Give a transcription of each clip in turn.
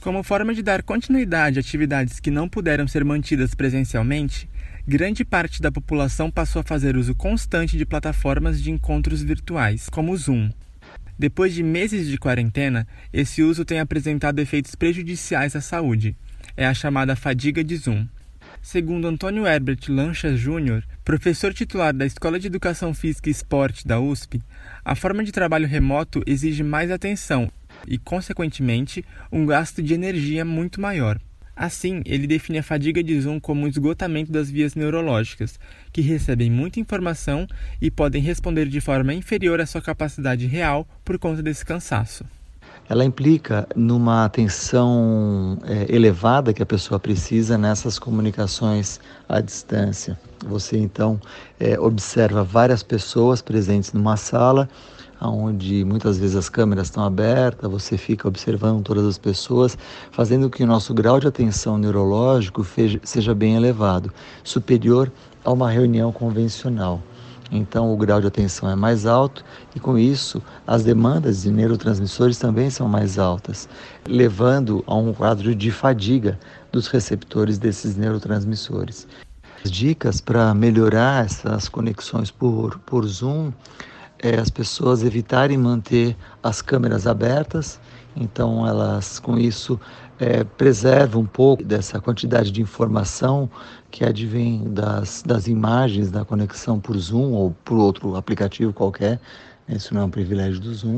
Como forma de dar continuidade a atividades que não puderam ser mantidas presencialmente, grande parte da população passou a fazer uso constante de plataformas de encontros virtuais, como o Zoom. Depois de meses de quarentena, esse uso tem apresentado efeitos prejudiciais à saúde. É a chamada fadiga de Zoom. Segundo Antônio Herbert Lancha Júnior, professor titular da Escola de Educação Física e Esporte da USP, a forma de trabalho remoto exige mais atenção e, consequentemente, um gasto de energia muito maior. Assim, ele define a fadiga de Zoom como um esgotamento das vias neurológicas, que recebem muita informação e podem responder de forma inferior à sua capacidade real por conta desse cansaço. Ela implica numa atenção elevada que a pessoa precisa nessas comunicações à distância. Você, então, observa várias pessoas presentes numa sala, onde muitas vezes as câmeras estão abertas, você fica observando todas as pessoas, fazendo com que o nosso grau de atenção neurológico seja bem elevado, superior a uma reunião convencional. Então o grau de atenção é mais alto e com isso as demandas de neurotransmissores também são mais altas, levando a um quadro de fadiga dos receptores desses neurotransmissores. As dicas para melhorar essas conexões por Zoom as pessoas evitarem manter as câmeras abertas, então elas com isso preservam um pouco dessa quantidade de informação que advém das imagens da conexão por Zoom ou por outro aplicativo qualquer, isso não é um privilégio do Zoom.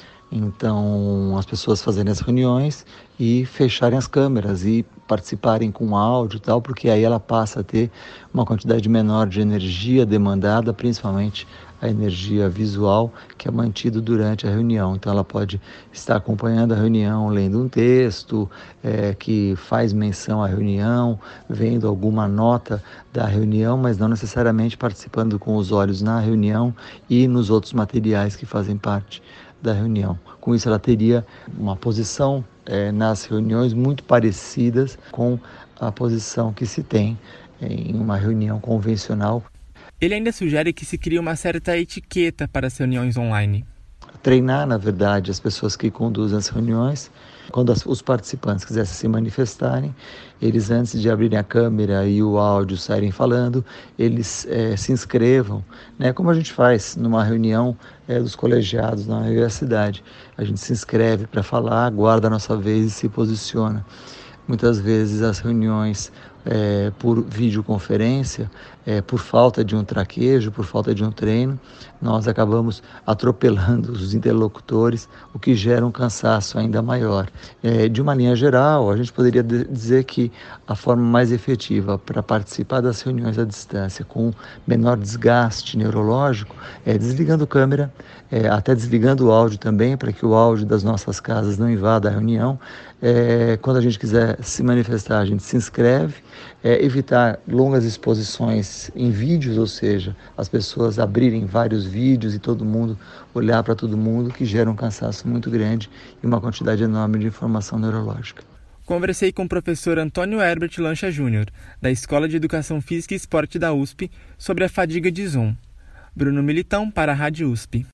Então as pessoas fazerem as reuniões e fecharem as câmeras e participarem com áudio e tal, porque aí ela passa a ter uma quantidade menor de energia demandada, principalmente a energia visual que é mantida durante a reunião. Então ela pode estar acompanhando a reunião, lendo um texto que faz menção à reunião, vendo alguma nota da reunião, mas não necessariamente participando com os olhos na reunião e nos outros materiais que fazem parte da reunião. Com isso ela teria uma posição nas reuniões muito parecidas com a posição que se tem em uma reunião convencional. Ele ainda sugere que se crie uma certa etiqueta para as reuniões online. Treinar, na verdade, as pessoas que conduzem as reuniões, quando os participantes quisessem se manifestarem, eles antes de abrirem a câmera e o áudio saírem falando, eles se inscrevam, né? Como a gente faz numa reunião dos colegiados na universidade. A gente se inscreve para falar, aguarda a nossa vez e se posiciona. Muitas vezes as reuniões por videoconferência, por falta de um traquejo, por falta de um treino, nós acabamos atropelando os interlocutores, o que gera um cansaço ainda maior. De uma linha geral, a gente poderia dizer que a forma mais efetiva para participar das reuniões à distância com menor desgaste neurológico é desligando a câmera, até desligando o áudio também, para que o áudio das nossas casas não invada a reunião. Quando a gente quiser se manifestar, a gente se inscreve, evitar longas exposições em vídeos, ou seja, as pessoas abrirem vários vídeos e todo mundo olhar para todo mundo, que gera um cansaço muito grande e uma quantidade enorme de informação neurológica. Conversei com o professor Antônio Herbert Lancha Júnior, da Escola de Educação Física e Esporte da USP, sobre a fadiga de Zoom. Bruno Militão para a Rádio USP.